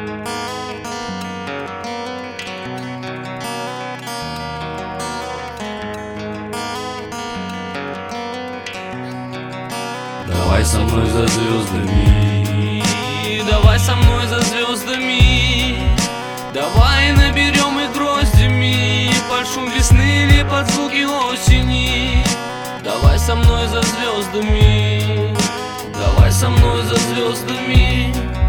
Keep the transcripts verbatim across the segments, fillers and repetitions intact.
Давай со мной за звездами, давай со мной за звездами, давай наберем их гроздями под шум весны или под звуки осени. Давай со мной за звездами, давай со мной за звездами,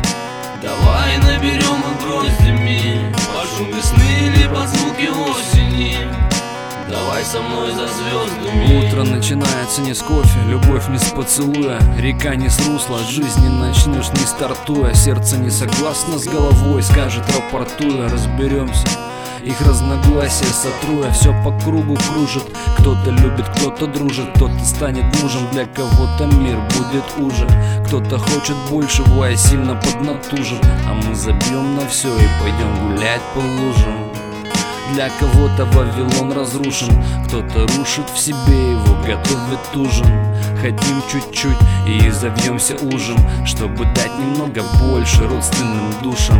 давай наберем их гроздями под шум весны или под звуки осени. Давай со мной за звездами. Утро начинается не с кофе, любовь не с поцелуя, река не с русла, жизнь не начнешь не стартуя. Сердце не согласно с головой, скажет рапортуя. Разберемся, их разногласия сотруя, все по кругу кружит. Кто-то любит, кто-то дружит, кто-то станет мужем, для кого-то мир будет уже. Кто-то хочет большего, а сильно поднатужен. А мы забьем на все и пойдем гулять по лужам. Для кого-то Вавилон разрушен, кто-то рушит в себе его, готовит ужин. Хотим чуть-чуть и завьемся ужин, чтобы дать немного больше родственным душам.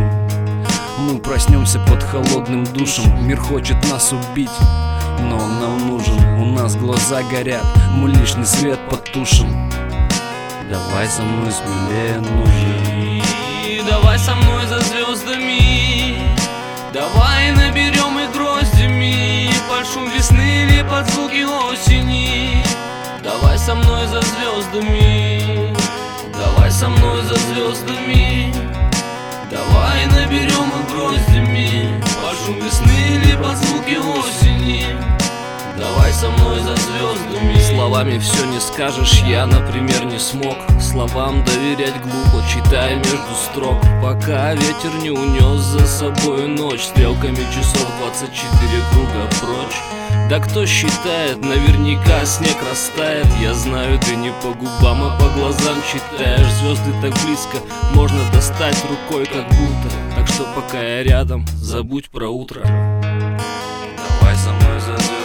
Мы проснемся под холодным душем, мир хочет нас убить, но он нам нужен. У нас глаза горят, мы лишний свет потушим. Давай со мной смелее, нужен. Давай со мной за звездами, давай наберем их гроздями под шум весны или под звуки осени. Давай со мной за звездами, давай со мной за звездами, давай наберем их гроздями под шум весны или под звуки осени. Давай со мной за звездами. Словами все не скажешь, я, например, не смог словам доверять глупо, читая между строк, пока ветер не унес за собой ночь. Стрелками часов двадцать четыре круга прочь. Да кто считает, наверняка снег растает. Я знаю, ты не по губам, а по глазам читаешь. Звезды так близко, можно достать рукой как будто. Так что пока я рядом, забудь про утро. Давай со мной за звездами,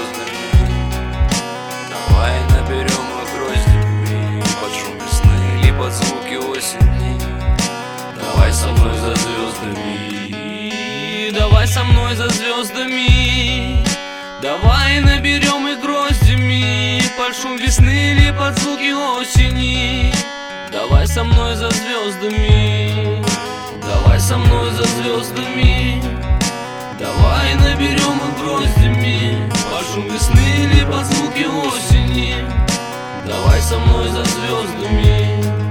давай наберем их гроздями под шум весны или под звуки осени. Давай со мной за звездами, давай со мной за звездами, давай наберем их гроздями под шум весны или под звуки осени. Давай со мной за звездами, давай со мной за звездами, давай наберем их гроздями под шум весны или под звуки осени. Давай со мной за звездами.